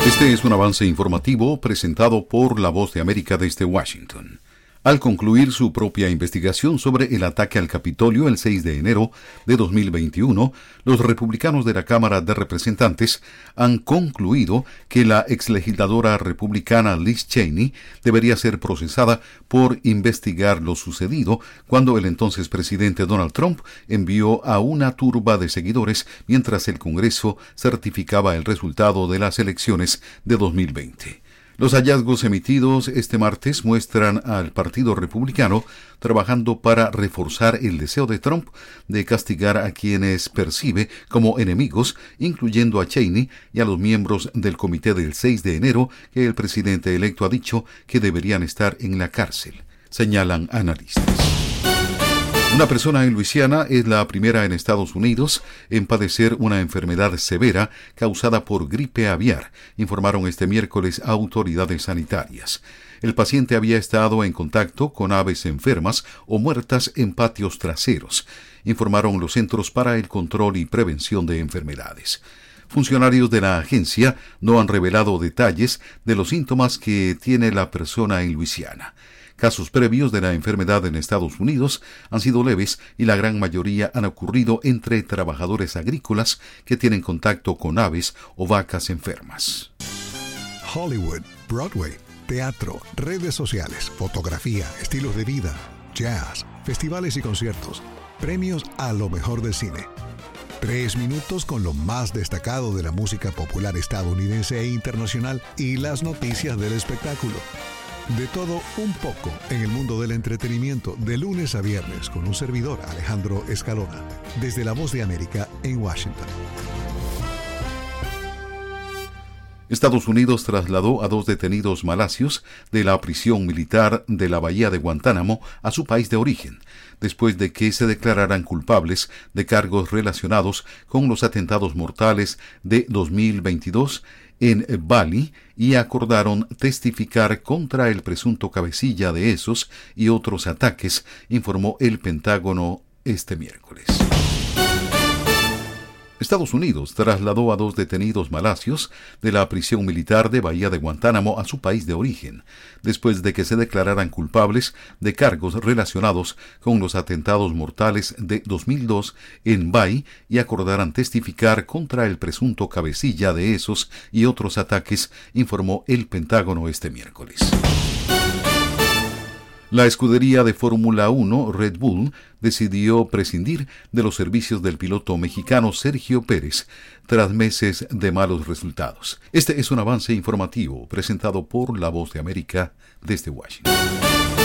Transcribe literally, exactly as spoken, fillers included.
Este es un avance informativo presentado por La Voz de América desde Washington. Al concluir su propia investigación sobre el ataque al Capitolio el seis de enero de dos mil veintiuno, los republicanos de la Cámara de Representantes han concluido que la exlegisladora republicana Liz Cheney debería ser procesada por investigar lo sucedido cuando el entonces presidente Donald Trump envió a una turba de seguidores mientras el Congreso certificaba el resultado de las elecciones de dos mil veinte. Los hallazgos emitidos este martes muestran al Partido Republicano trabajando para reforzar el deseo de Trump de castigar a quienes percibe como enemigos, incluyendo a Cheney y a los miembros del comité del seis de enero que el presidente electo ha dicho que deberían estar en la cárcel, señalan analistas. Una persona en Luisiana es la primera en Estados Unidos en padecer una enfermedad severa causada por gripe aviar, informaron este miércoles autoridades sanitarias. El paciente había estado en contacto con aves enfermas o muertas en patios traseros, informaron los Centros para el Control y Prevención de Enfermedades. Funcionarios de la agencia no han revelado detalles de los síntomas que tiene la persona en Luisiana. Casos previos de la enfermedad en Estados Unidos han sido leves y la gran mayoría han ocurrido entre trabajadores agrícolas que tienen contacto con aves o vacas enfermas. Hollywood, Broadway, teatro, redes sociales, fotografía, estilos de vida, jazz, festivales y conciertos, premios a lo mejor del cine. Tres minutos con lo más destacado de la música popular estadounidense e internacional y las noticias del espectáculo. De todo un poco en el mundo del entretenimiento, de lunes a viernes, con un servidor, Alejandro Escalona, desde La Voz de América en Washington. Estados Unidos trasladó a dos detenidos malasios de la prisión militar de la Bahía de Guantánamo a su país de origen, después de que se declararan culpables de cargos relacionados con los atentados mortales de dos mil veintidós en Bali y acordaron testificar contra el presunto cabecilla de esos y otros ataques, informó el Pentágono este miércoles. Estados Unidos trasladó a dos detenidos malasios de la prisión militar de Bahía de Guantánamo a su país de origen, después de que se declararan culpables de cargos relacionados con los atentados mortales de dos mil dos en Bali y acordaran testificar contra el presunto cabecilla de esos y otros ataques, informó el Pentágono este miércoles. La escudería de Fórmula uno, Red Bull, decidió prescindir de los servicios del piloto mexicano Sergio Pérez tras meses de malos resultados. Este es un avance informativo presentado por La Voz de América desde Washington.